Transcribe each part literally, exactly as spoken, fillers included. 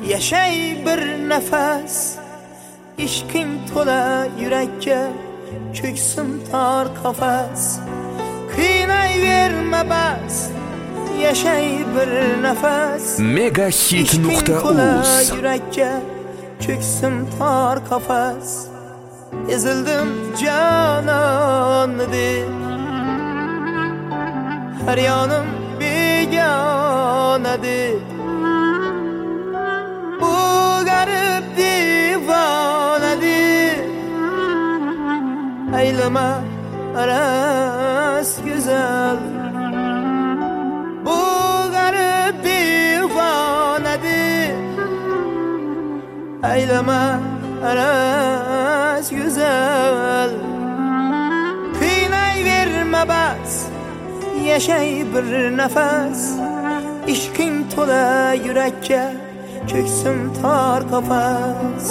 Yashay bir nafas, ishqing to'la yurakka, cho'ksin tor qafas. Qiynayverma bas, yashay bir nafas. Megahit nuqta uz yurakka, cho'ksin tor qafas. Ezildim jonon deb, har yonim begona deb. Bu garib divona deb, aylama aras güzel. Bu garib divona deb, aylama aras güzel. Qiynayverma bas, yashay bir nafas. Ishqing to'la yurakka, cho'ksin tor qafas.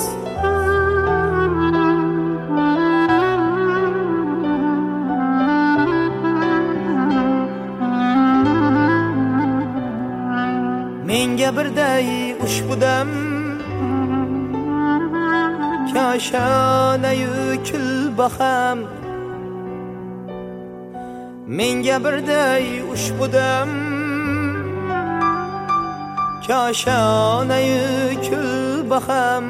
Menga birday ushbu dam koshona yukil baham. Menga birday ushbu dam koshona yukil baham.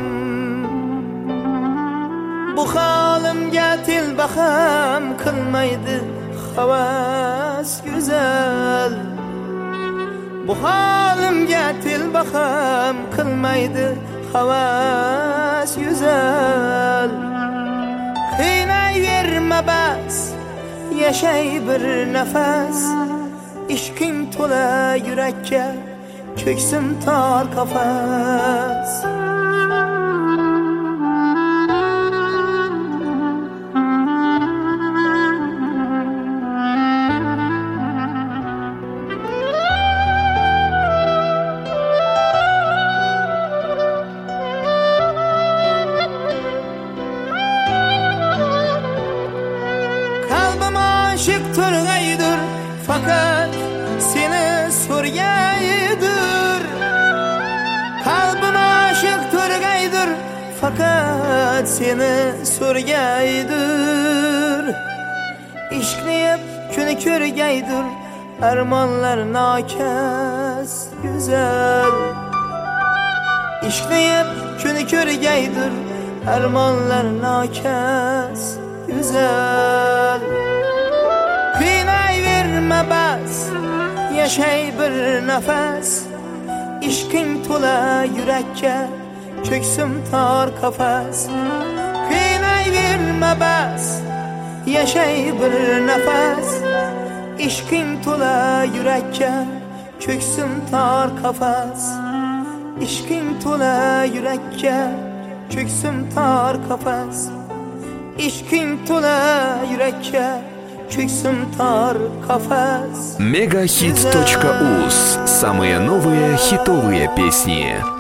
Bu holimga til baham qilmaydi havas güzel. Bu holimga til baham qilmaydi havas güzel. Qiynayverma bas, yashay bir nafas. Ishqing to'la yurakka, cho'ksin tor qafas. Kalbim aşık turgaydır, fakat seni so'rgaydir. Kalbim aşık turgaydir, fakat seni so'rgaydir. İşqniyib kuni ko'rgaydir, armonlar nokas güzel. İşqniyib kuni ko'rgaydir, armonlar nokas güzel. Qiynayverma bas, yashay bir nafas. Ishqing to'la yurakka, cho'ksin tor qafas. Qiynayverma bas, yashay bir nafas. Ishqing to'la yurakka, cho'ksin tor qafas. Ishqing to'la yurakka, cho'ksin tor qafas. Ishqing to'la yurakka, cho'ksin tor qafas. Megahit точка uz. Самые новые хитовые песни.